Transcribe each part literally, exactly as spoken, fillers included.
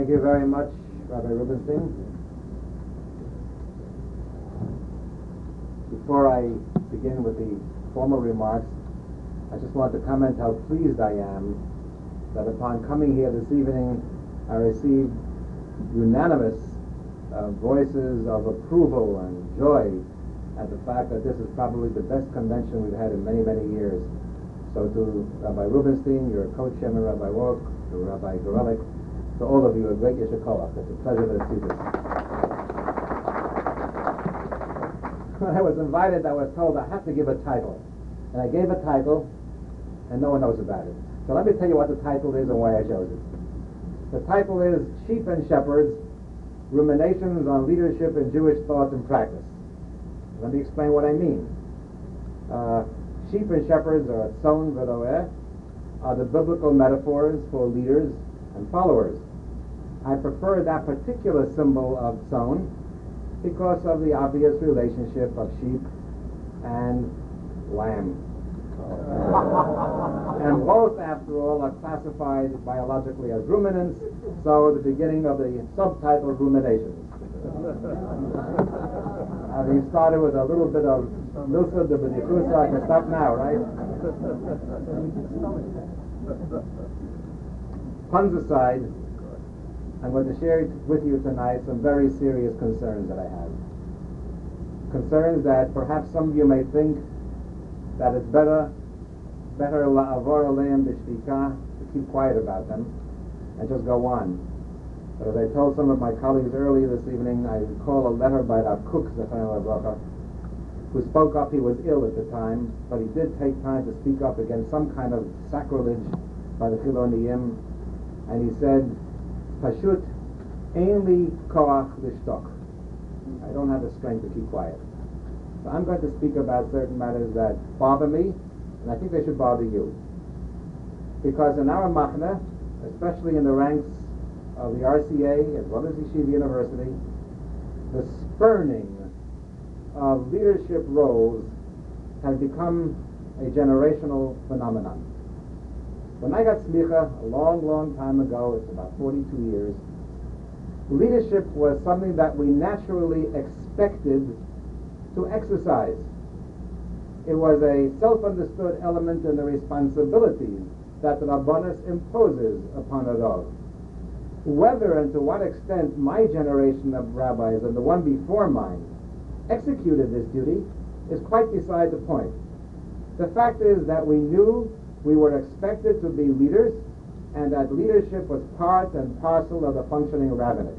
Thank you very much, Rabbi Rubenstein. Before I begin with the formal remarks, I just want to comment how pleased I am that upon coming here this evening, I received unanimous uh, voices of approval and joy at the fact that this is probably the best convention we've had in many, many years. So to Rabbi Rubenstein, your co-chairman, Rabbi Wolk, to Rabbi Gorelik, to all of you, a great Yesher Koach. It's a pleasure to see this. When I was invited, I was told I had to give a title. And I gave a title, and no one knows about it. So let me tell you what the title is and why I chose it. The title is Sheep and Shepherds, Ruminations on Leadership in Jewish Thought and Practice. Let me explain what I mean. Uh, sheep and shepherds, or tzon v'roeh, are the biblical metaphors for leaders and followers. I prefer that particular symbol of tzon because of the obvious relationship of sheep and lamb. And both, after all, are classified biologically as ruminants, so the beginning of the subtitle, Ruminations. Having started with a little bit of Milsa de B'nikusa, I can stop now, right? Puns aside, I'm going to share with you tonight some very serious concerns that I have. Concerns that perhaps some of you may think that it's better better la'avor aleim b'shtika, to keep quiet about them and just go on. But as I told some of my colleagues earlier this evening, I recall a letter by Rav Kook, Zechariah Baruch, who spoke up. He was ill at the time, but he did take time to speak up against some kind of sacrilege by the Chiloniyim, and he said, Pashut ein li koach lishtok. I don't have the strength to keep quiet. So I'm going to speak about certain matters that bother me, and I think they should bother you. Because in our machna, especially in the ranks of the R C A as well as Yeshiva University, the spurning of leadership roles has become a generational phenomenon. When I got smicha a long, long time ago, it's about forty-two years, leadership was something that we naturally expected to exercise. It was a self-understood element in the responsibilities that the Rabbanus imposes upon a rov. Whether and to what extent my generation of rabbis and the one before mine executed this duty is quite beside the point. The fact is that we knew we were expected to be leaders, and that leadership was part and parcel of the functioning rabbinate.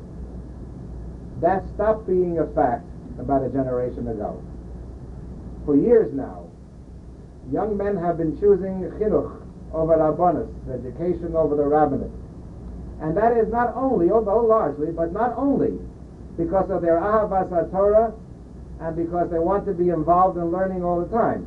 That stopped being a fact about a generation ago. For years now, young men have been choosing chinuch over rabbanus, education over the rabbinate. And that is not only, although largely, but not only because of their ahavas HaTorah and because they want to be involved in learning all the time,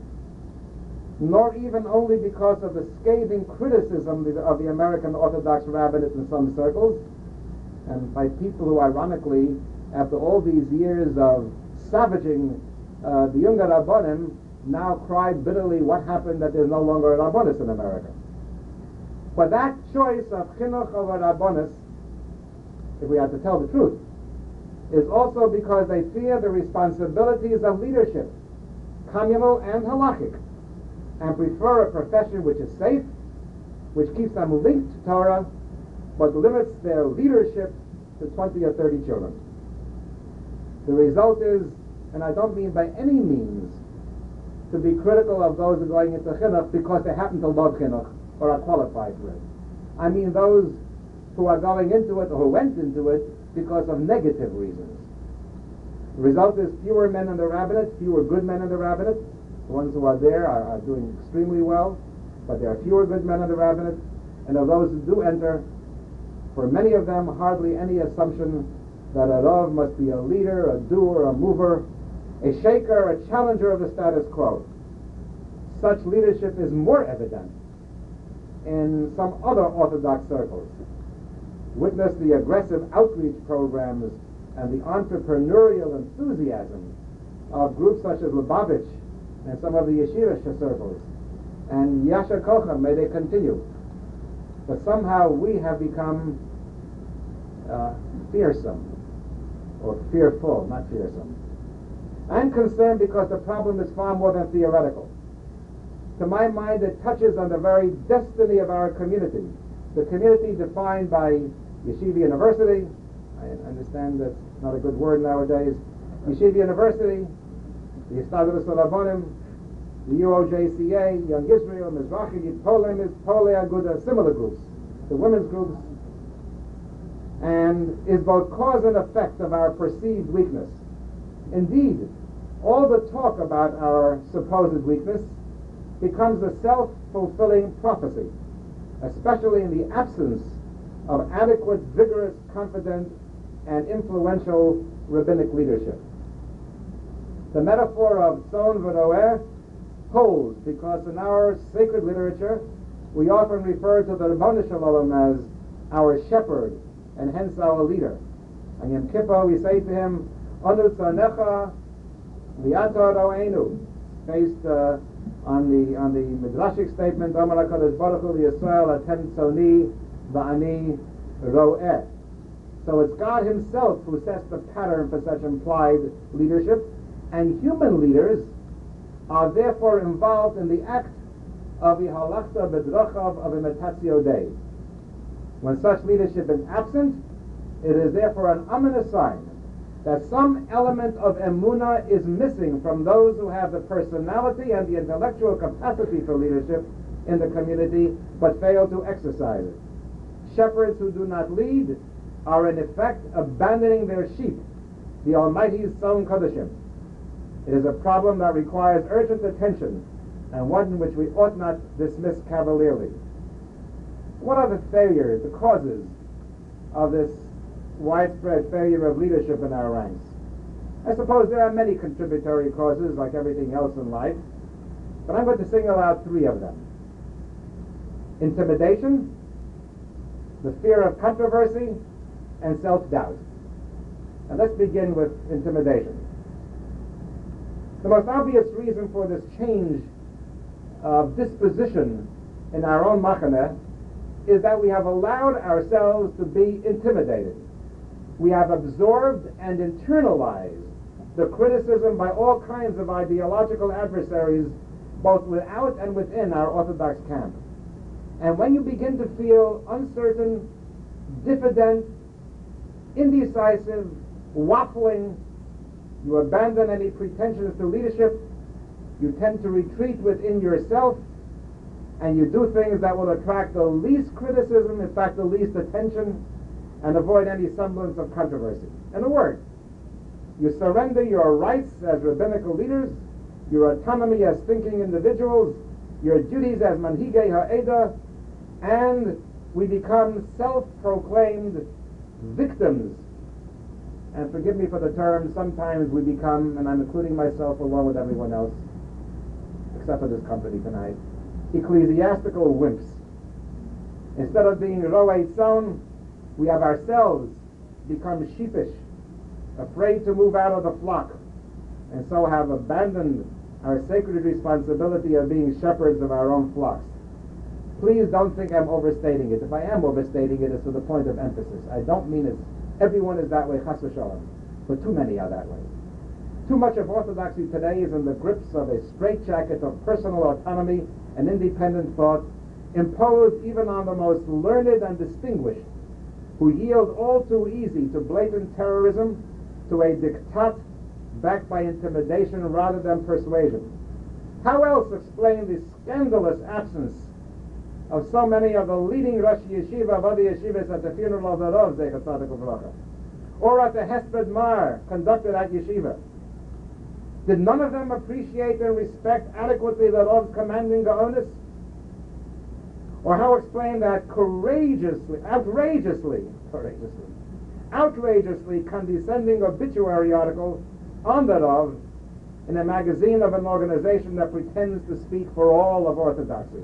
nor even only because of the scathing criticism of the American Orthodox rabbinate in some circles, and by people who, ironically, after all these years of savaging uh, the younger Rabbanim, now cry bitterly what happened that there's no longer a Rabbanus in America. But that choice of chinuch over Rabbanus, if we have to tell the truth, is also because they fear the responsibilities of leadership, communal and halachic, and prefer a profession which is safe, which keeps them linked to Torah, but limits their leadership to twenty or thirty children. The result is, and I don't mean by any means to be critical of those who are going into chinuch because they happen to love chinuch or are qualified for it. I mean those who are going into it or who went into it because of negative reasons. The result is fewer men in the rabbinate, fewer good men in the rabbinate. The ones who are there are, are doing extremely well, but there are fewer good men in the rabbinate, and of those who do enter, for many of them hardly any assumption that a rav must be a leader, a doer, a mover, a shaker, a challenger of the status quo. Such leadership is more evident in some other Orthodox circles. Witness the aggressive outreach programs and the entrepreneurial enthusiasm of groups such as Lubavitch and some of the yeshiva circles. And Yasher Kocha, may they continue. But somehow we have become uh, fearsome, or fearful, not fearsome. I'm concerned because the problem is far more than theoretical. To my mind, it touches on the very destiny of our community. The community defined by Yeshiva University. I understand that's not a good word nowadays. Yeshiva University, the Yistadrus Rabbanim, the U O J C A, Young Israel, Mizrachi, Yitpolem, Pole Aguda, similar groups, the women's groups, and is both cause and effect of our perceived weakness. Indeed, all the talk about our supposed weakness becomes a self-fulfilling prophecy, especially in the absence of adequate, vigorous, confident, and influential rabbinic leadership. The metaphor of Tzon v'Roer holds because in our sacred literature we often refer to the Ribono Shel Olam as our shepherd and hence our leader. On Yom Kippur we say to him, Anu tzonecha v'ata ro'enu, based uh, on the on the midrashic statement, Amar HaKadosh Baruch Hu Yisrael atem tzoni v'ani ro'eh. So it's God Himself who sets the pattern for such implied leadership, and human leaders are therefore involved in the act of Ihalachta B'drachav of Imitatio Dei. When such leadership is absent, it is therefore an ominous sign that some element of emunah is missing from those who have the personality and the intellectual capacity for leadership in the community, but fail to exercise it. Shepherds who do not lead are in effect abandoning their sheep, the Almighty's Tzon Kodashim. It is a problem that requires urgent attention, and one which we ought not dismiss cavalierly. What are the failures, the causes of this widespread failure of leadership in our ranks? I suppose there are many contributory causes, like everything else in life, but I'm going to single out three of them. Intimidation, the fear of controversy, and self-doubt. And let's begin with intimidation. The most obvious reason for this change of disposition in our own machane is that we have allowed ourselves to be intimidated. We have absorbed and internalized the criticism by all kinds of ideological adversaries, both without and within our Orthodox camp. And when you begin to feel uncertain, diffident, indecisive, waffling, you abandon any pretensions to leadership, you tend to retreat within yourself, and you do things that will attract the least criticism, in fact the least attention, and avoid any semblance of controversy. In a word, you surrender your rights as rabbinical leaders, your autonomy as thinking individuals, your duties as manhigei ha'eda, and we become self-proclaimed victims. And forgive me for the term, sometimes we become, and I'm including myself along with everyone else, except for this company tonight, ecclesiastical wimps. Instead of being ro'ei tzon, we have ourselves become sheepish, afraid to move out of the flock, and so have abandoned our sacred responsibility of being shepherds of our own flocks. Please don't think I'm overstating it. If I am overstating it, it's to the point of emphasis. I don't mean it's everyone is that way, chas v'shalom, but too many are that way. Too much of orthodoxy today is in the grips of a straitjacket of personal autonomy and independent thought, imposed even on the most learned and distinguished, who yield all too easy to blatant terrorism, to a diktat backed by intimidation rather than persuasion. How else explain the scandalous absence of so many of the leading Rosh Yeshiva of other yeshivas at the funeral of the Rav, Zecher Tzaddik Uvracha, or at the Hesped Mar conducted at yeshiva? Did none of them appreciate and respect adequately the Rav's commanding Gaonis? Or how explain that courageously, outrageously, courageously, outrageously condescending obituary article on the Rav in a magazine of an organization that pretends to speak for all of Orthodoxy?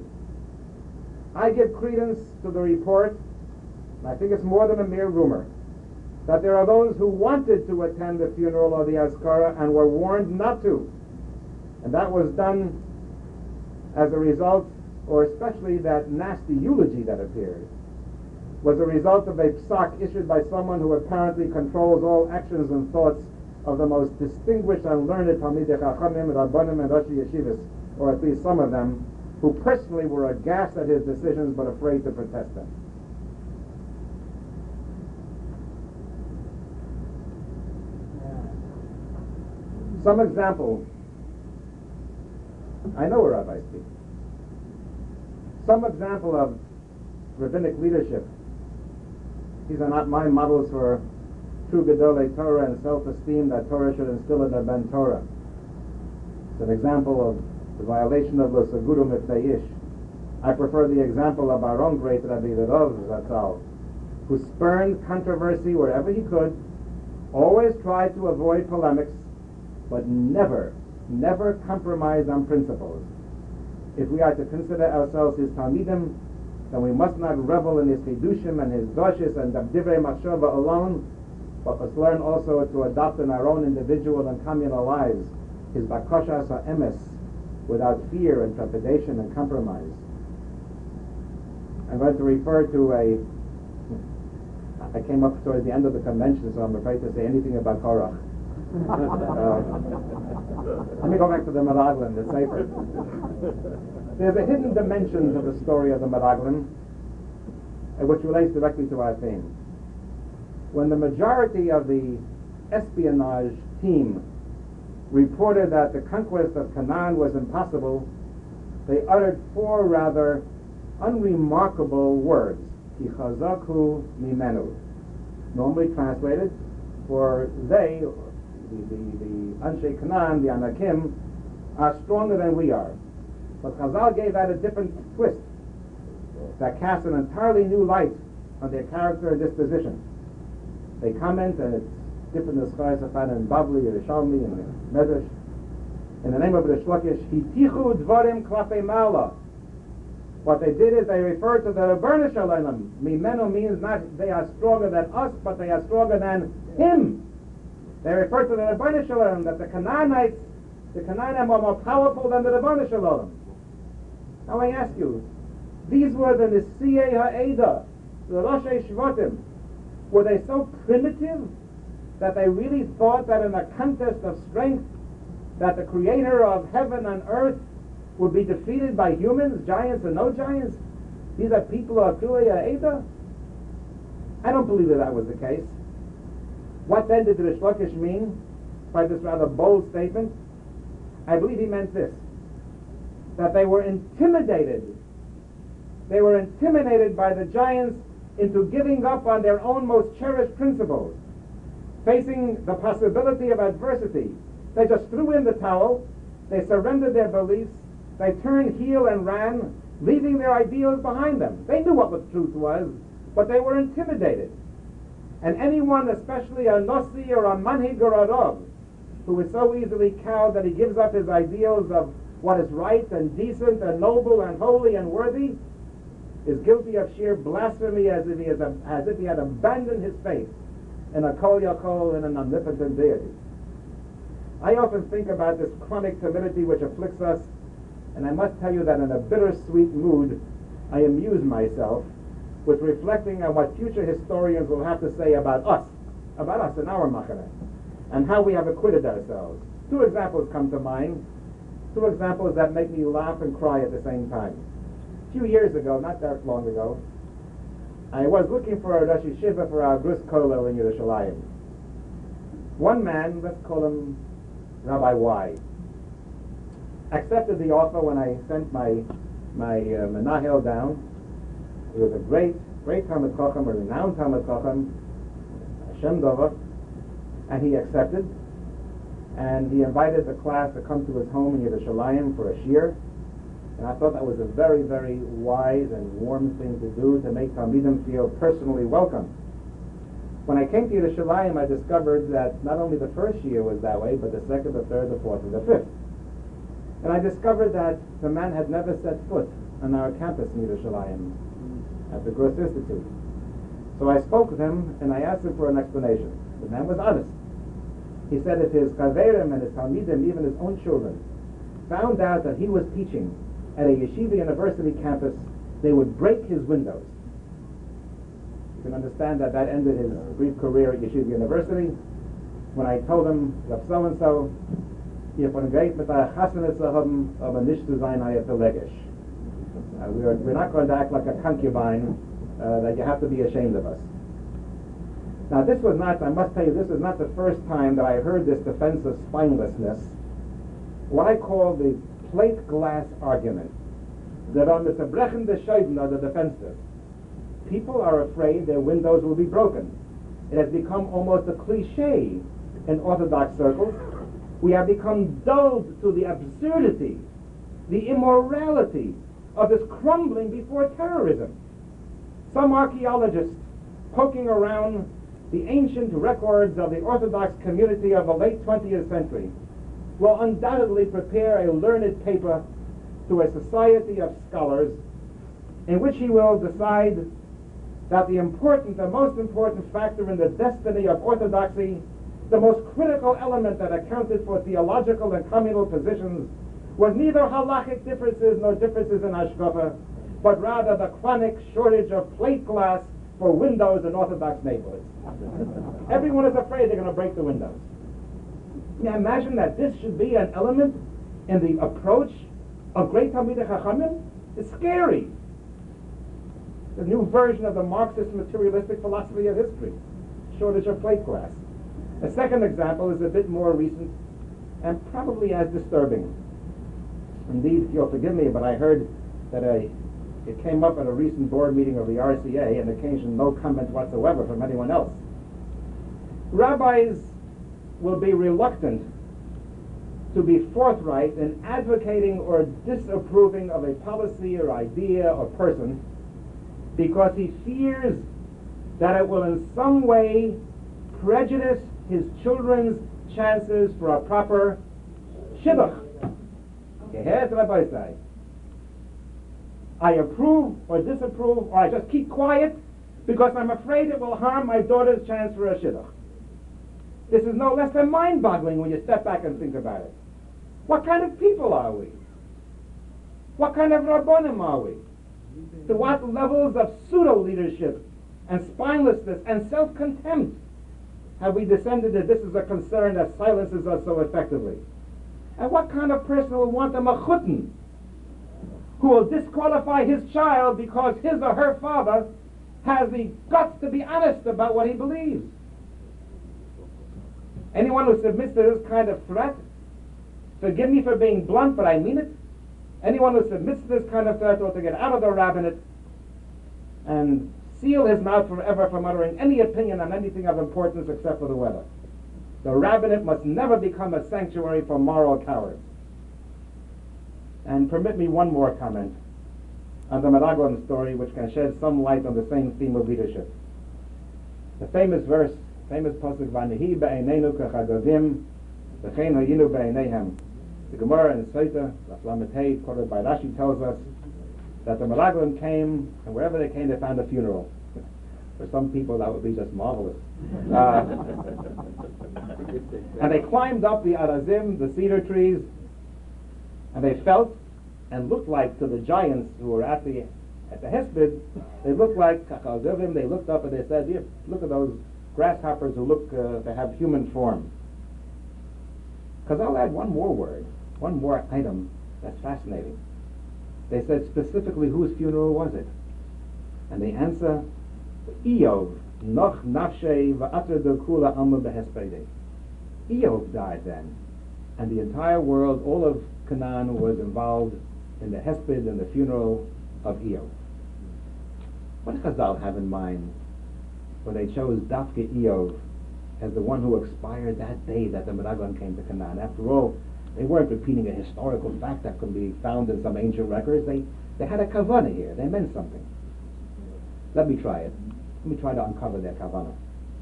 I give credence to the report, and I think it's more than a mere rumor, that there are those who wanted to attend the funeral or the Azkara and were warned not to. And that was done as a result, or especially that nasty eulogy that appeared, was a result of a psak issued by someone who apparently controls all actions and thoughts of the most distinguished and learned Talmidei Chachamim, Rabbanim, and Rosh Yeshivas, or at least some of them, who personally were aghast at his decisions but afraid to protest them. Some example. I know where I speak. Some example of rabbinic leadership. These are not my models for true Gedolei Torah and self-esteem that Torah should instill in the Ben Torah. It's an example of the violation of the Seguru Mipnei Ish. I prefer the example of our own great Rabbi Rov Zatzal, who spurned controversy wherever he could, always tried to avoid polemics, but never, never compromised on principles. If we are to consider ourselves his Talmidim, then we must not revel in his Chidushim and his Doshis and Divrei Machshava alone, but must learn also to adopt in our own individual and communal lives his Bakoshas HaEmes without fear and trepidation and compromise. I'm going to refer to a... I came up towards the end of the convention, so I'm afraid to say anything about Korach. uh, let me go back to the Meraglim, the Sefer. There's a hidden dimension to the story of the Meraglim, uh, which relates directly to our theme. When the majority of the espionage team reported that the conquest of Canaan was impossible, they uttered four rather unremarkable words: Ki chazaku mimenu. Normally translated, for they, the, the, the Anshe Canaan, the Anakim, are stronger than we are. But Chazal gave that a different twist that casts an entirely new light on their character and disposition. They comment, and it's different in the Schais of and Bavli, or Shalmi, and Medrash. In the name of the Shlokish, Hitichu Dvarim Klape Mala. What they did is they referred to the Rebbeinu Shalom. Mimenu means not they are stronger than us, but they are stronger than him. They refer to the Rebbeinu Shalom, that the Canaanites, the Canaanim are more powerful than the Rebbeinu Shalom. Now I ask you, these were the Nisiyei Ha'eda, the Roshei Shvatim. Were they so primitive that they really thought that in a contest of strength, that the creator of heaven and earth would be defeated by humans, giants and no giants? These are people who are Kulei Ha'eda? I don't believe that that was the case. What then did the Rish Lakish mean by this rather bold statement? I believe he meant this, that they were intimidated. They were intimidated by the giants into giving up on their own most cherished principles. Facing the possibility of adversity, they just threw in the towel, they surrendered their beliefs, they turned heel and ran, leaving their ideals behind them. They knew what the truth was, but they were intimidated. And anyone, especially a Nossi or a Manhig or a Rav, who is so easily cowed that he gives up his ideals of what is right and decent and noble and holy and worthy, is guilty of sheer blasphemy, as if he, has a, as if he had abandoned his faith in a Kol Yakol, in an omnipotent deity. I often think about this chronic timidity which afflicts us, and I must tell you that in a bittersweet mood, I amuse myself with reflecting on what future historians will have to say about us, about us in our Machaneh, and how we have acquitted ourselves. Two examples come to mind, two examples that make me laugh and cry at the same time. A few years ago, not that long ago, I was looking for a Rosh Yeshiva for our Grus Kollel in Yerushalayim. One man, let's call him Rabbi Y, accepted the offer when I sent my my uh, Menahel down. He was a great, great Talmid Chacham, a renowned Talmid Chacham, Hashem Dover, and he accepted. And he invited the class to come to his home in Yerushalayim for a shiur. And I thought that was a very, very wise and warm thing to do, to make Talmidim feel personally welcome. When I came to Yerushalayim, I discovered that not only the first year was that way, but the second, the third, the fourth, and the fifth. And I discovered that the man had never set foot on our campus in Yerushalayim at the Grus Institute. So I spoke with him, and I asked him for an explanation. The man was honest. He said if his Chaverim and his Talmidim, even his own children, found out that he was teaching at a yeshiva university campus, they would break his windows. You can understand that that ended his brief career at Yeshiva University. When I told him that so-and-so, ihr von Geit mit der Chassanet zu haben, aber nicht zu sein hayatelegish. Uh, we're, we're not going to act like a concubine, uh, that you have to be ashamed of us. Now this was not, I must tell you, this is not the first time that I heard this defense of spinelessness, what I call the plate glass argument, that on the zerbrechen des Scheiden are the defensive. People are afraid their windows will be broken. It has become almost a cliche in Orthodox circles. We have become dulled to the absurdity, the immorality of this crumbling before terrorism. Some archaeologists poking around the ancient records of the Orthodox community of the late twentieth century will undoubtedly prepare a learned paper to a society of scholars in which he will decide that the important, the most important factor in the destiny of orthodoxy, the most critical element that accounted for theological and communal positions, was neither halachic differences nor differences in hashkafa, but rather the chronic shortage of plate glass for windows in Orthodox neighborhoods. Everyone is afraid they're going to break the windows. Now imagine that this should be an element in the approach of great Talmidei Chachamim. It's scary. The new version of the Marxist materialistic philosophy of history, shortage of plate glass. A second example is a bit more recent and probably as disturbing. Indeed, you'll forgive me, but I heard that a, it came up at a recent board meeting of the R C A, and occasioned no comment whatsoever from anyone else. Rabbis will be reluctant to be forthright in advocating or disapproving of a policy or idea or person because he fears that it will in some way prejudice his children's chances for a proper shidduch. You hear what Rabbi say? I approve or disapprove, or I just keep quiet because I'm afraid it will harm my daughter's chance for a shidduch. This is no less than mind-boggling when you step back and think about it. What kind of people are we? What kind of rabbonim are we? To what levels of pseudo-leadership and spinelessness and self-contempt have we descended that this is a concern that silences us so effectively? And what kind of person will want a machutin who will disqualify his child because his or her father has the guts to be honest about what he believes? Anyone who submits to this kind of threat, forgive me for being blunt, but I mean it, anyone who submits to this kind of threat ought to get out of the rabbinate and seal his mouth forever from uttering any opinion on anything of importance except for the weather. The rabbinate must never become a sanctuary for moral cowards. And permit me one more comment on the Meraglim story, which can shed some light on the same theme of leadership. The famous verse, famous pasuk, "V'anihi be'einenu kechagavim, v'chein hayinu be'eineihem." The Gemara in Sotah, Lamed quoted by Rashi, tells us that the Meraglim came, and wherever they came, they found a funeral. For some people, that would be just marvelous. Uh, and they climbed up the Arazim, the cedar trees, and they felt and looked like to the giants who were at the at the Hesped, they looked like Kachalgavim. They looked up and they said, "Here, look at those grasshoppers who look, uh, they have human form." Because I'll add one more word, one more item that's fascinating. They said specifically whose funeral was it? And the answer, Eov, noch nafshei va'ater kula alma behespede. Eov died then, and the entire world, all of Canaan, was involved in the hesped and the funeral of Eov. What did Chazal have in mind when they chose Dafke Eov as the one who expired that day that the Meraglim came to Canaan? After all, they weren't repeating a historical fact that could be found in some ancient records. They they had a kavanah here. They meant something. Let me try it. Let me try to uncover their kavanah.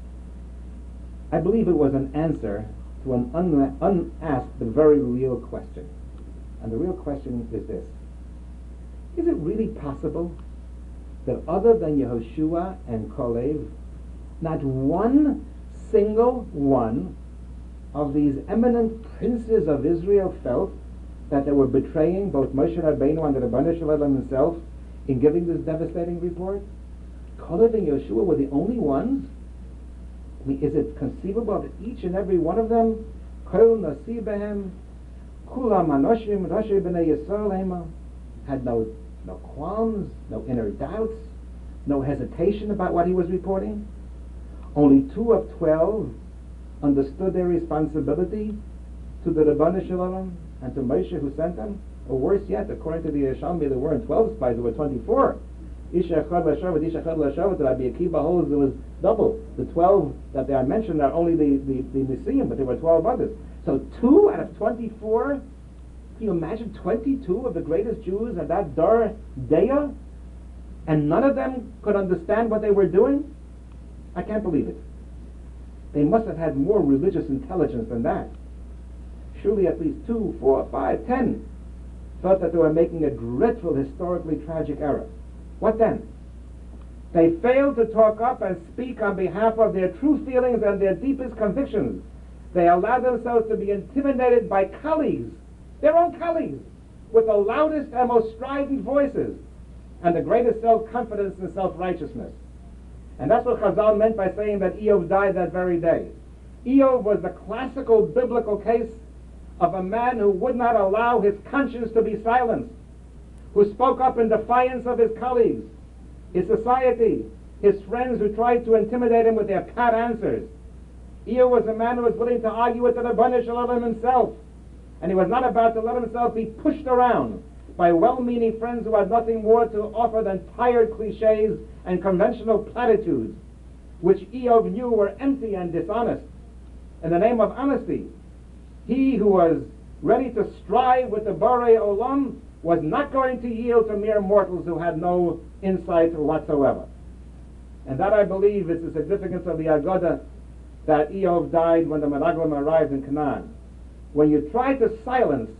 I believe it was an answer to an un- unasked but very real question. And the real question is this: is it really possible that other than Yehoshua and Kalev, not one single one of these eminent princes of Israel felt that they were betraying both Moshe Rabbeinu and the Rebbeinu Shalom himself in giving this devastating report? Kalev and Yeshua were the only ones? I mean, is it conceivable that each and every one of them, Kol Nasi Behem, Kulam Anoshim, Rashi B'nai Yisrael Hema, had no, no qualms, no inner doubts, no hesitation about what he was reporting? Only two of twelve understood their responsibility to the Rabbanu Shalom and to Moshe who sent them? Or worse yet, according to the Yerushalmi, there weren't twelve spies, there were twenty-four. Isha Echad L'Shavat, Isha Echad L'Shavat, Rabbi Akiva holds there was double. The twelve that they are mentioned are only the, the, the Nisim, but there were twelve others. So two out of twenty-four? Can you imagine twenty-two of the greatest Jews at that Dar Deya? And none of them could understand what they were doing? I can't believe it. They must have had more religious intelligence than that. Surely at least two, four, five, ten thought that they were making a dreadful, historically tragic error. What then? They failed to talk up and speak on behalf of their true feelings and their deepest convictions. They allowed themselves to be intimidated by colleagues, their own colleagues, with the loudest and most strident voices and the greatest self-confidence and self-righteousness. And that's what Chazal meant by saying that Eov died that very day. Eov was the classical biblical case of a man who would not allow his conscience to be silenced, who spoke up in defiance of his colleagues, his society, his friends who tried to intimidate him with their pat answers. Eov was a man who was willing to argue with the Rabbanu Shalom himself, and he was not about to let himself be pushed around by well-meaning friends who had nothing more to offer than tired cliches and conventional platitudes, which Eov knew were empty and dishonest. In the name of honesty, he who was ready to strive with the Borei Olam was not going to yield to mere mortals who had no insight whatsoever. And that, I believe, is the significance of the Agadah that Eov died when the Meraglim arrived in Canaan. When you try to silence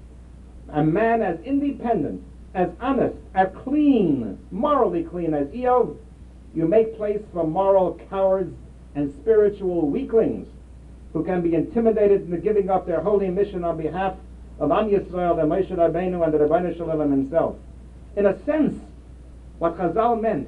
a man as independent, as honest, as clean, morally clean as Eov, you make place for moral cowards and spiritual weaklings who can be intimidated into giving up their holy mission on behalf of Am Yisrael and Moshe Rabbeinu and the Rabbanu Shalom himself. In a sense, what Chazal meant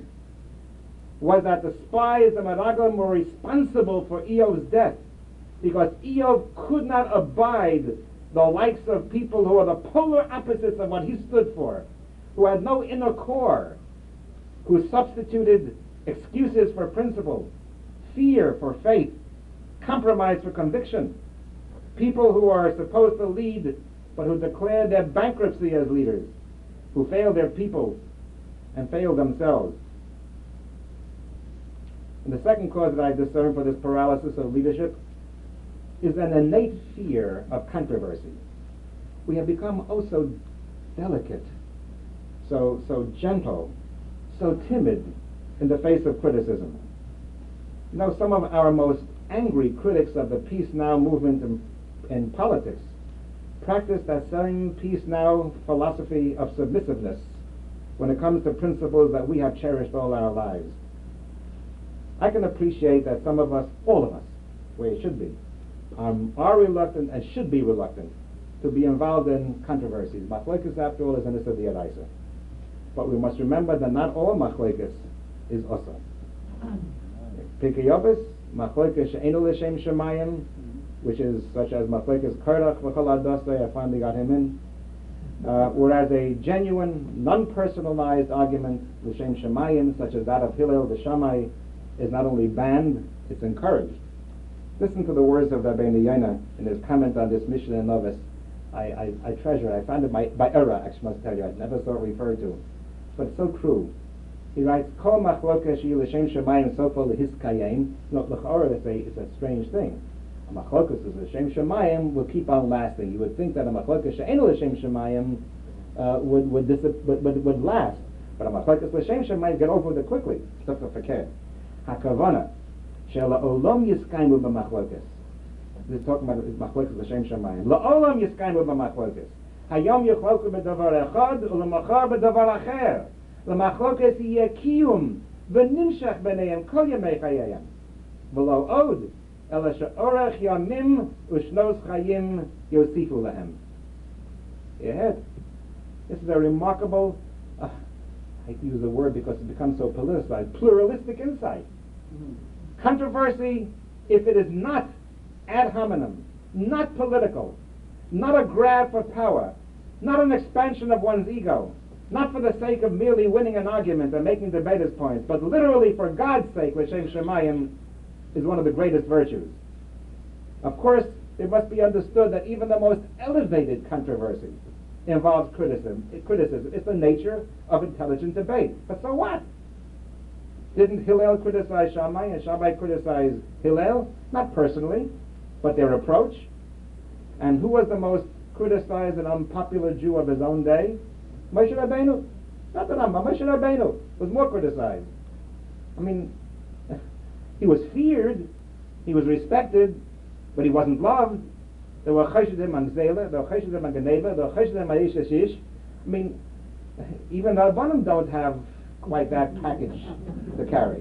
was that the spies and Meraglim were responsible for Eov's death, because Eov could not abide the likes of people who are the polar opposites of what he stood for, who had no inner core, who substituted excuses for principle, fear for faith, compromise for conviction. People who are supposed to lead, but who declare their bankruptcy as leaders, who fail their people and fail themselves. And the second cause that I discern for this paralysis of leadership is an innate fear of controversy. We have become oh so delicate, so so gentle, so timid in the face of criticism. You know, some of our most angry critics of the Peace Now movement in, in politics practice that same Peace Now philosophy of submissiveness when it comes to principles that we have cherished all our lives. I can appreciate that some of us, all of us, where it should be, Um, are reluctant and should be reluctant to be involved in controversies. Machlokes, after all, is an issa d'oraisa. But we must remember that not all machlokes is asa. Pirkei Avos, machlokes she'eino l'shem shemayim, which is such as machlokes Korach v'chol adosai, I finally got him in. Uh, whereas a genuine, non-personalized argument, l'shem shemayim, such as that of Hillel the Shammai, is not only banned, it's encouraged. Listen to the words of Rabbeinu Yonah in his comment on this Mishnah in Novis. I, I, I treasure it. I found it by, by error, I must tell you. I never saw it referred to. But it's so true. He writes, Kol machloka she'il l'shem shemayim sofa lehiskayim. No, l'chora is a, it's a strange thing. A machlokas is l'shem shemayim will keep on lasting. You would think that a machlokas she'eino l'shem shemayim uh, would, would, would, would, would last. But a machlokas l'shem shemayim get over with it quickly. Stuff to fakir. Hakavana. La'olam yiskaymu b'machlokas. This is talking about machlokas l'shem shamayim. La'olam yiskaymu b'machlokas. Hayom yichloku b'davar echad u'lemachar b'davar acher. L'machlokas yeh kiyum v'nimshach b'neihem kol yemei chayayim. V'lo od ela she'orech yamim u'shnos chayim yosifu lahem. Yehid. This is a remarkable, uh, I hate to use the word because it becomes so politicized, pluralistic insight. Mm-hmm. Controversy, if it is not ad hominem, not political, not a grab for power, not an expansion of one's ego, not for the sake of merely winning an argument and making debaters' points, but literally for God's sake, l'shem shemayim, is one of the greatest virtues. Of course, it must be understood that even the most elevated controversy involves criticism. Criticism. It's the nature of intelligent debate. But so what? Didn't Hillel criticize Shammai and Shammai criticize Hillel? Not personally, but their approach. And who was the most criticized and unpopular Jew of his own day? Moshe Rabbeinu. Not the Rambam. Moshe Rabbeinu was more criticized. I mean, he was feared, he was respected, but he wasn't loved. There were cheshedim on Zela, there were cheshedim on Geneva, there were cheshedim on Ish Ashish. I mean, even the Rabbanim don't have quite that package to carry.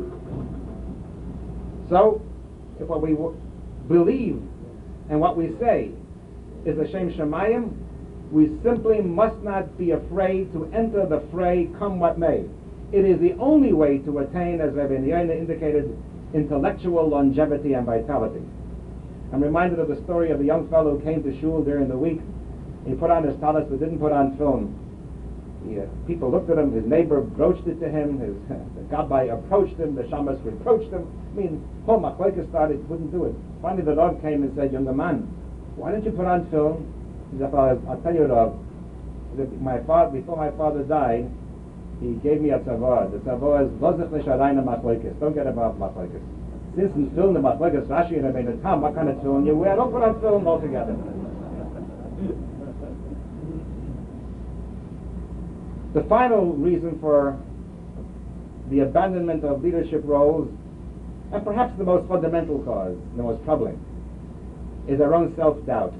So, if what we w- believe and what we say is l'shem shemayim, we simply must not be afraid to enter the fray come what may. It is the only way to attain, as Rabbi Yoina indicated, intellectual longevity and vitality. I'm reminded of the story of the young fellow who came to shul during the week. He put on his talis but didn't put on film. He, uh, people looked at him, his neighbor broached it to him, his, uh, the gabbai approached him, the shamas reproached him. I mean, whole machlokes started, wouldn't do it. Finally the Rav came and said, "Younger man, why don't you put on film?" He said, "I'll, I'll tell you, Rav, my father, before my father died, he gave me a tzavor. The tzavor is lozich l'sharayna machlokes. Don't get involved in machlokes. Since in film the machlokes Rashi and Rabbeinu Tam, what kind of film you wear? Don't put on film altogether." The final reason for the abandonment of leadership roles, and perhaps the most fundamental cause, the most troubling, is our own self-doubt.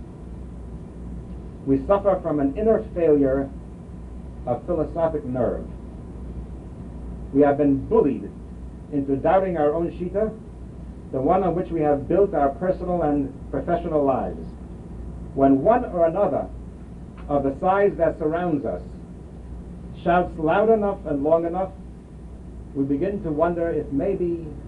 We suffer from an inner failure of philosophic nerve. We have been bullied into doubting our own shita, the one on which we have built our personal and professional lives. When one or another of the sides that surrounds us shouts loud enough and long enough, we begin to wonder if maybe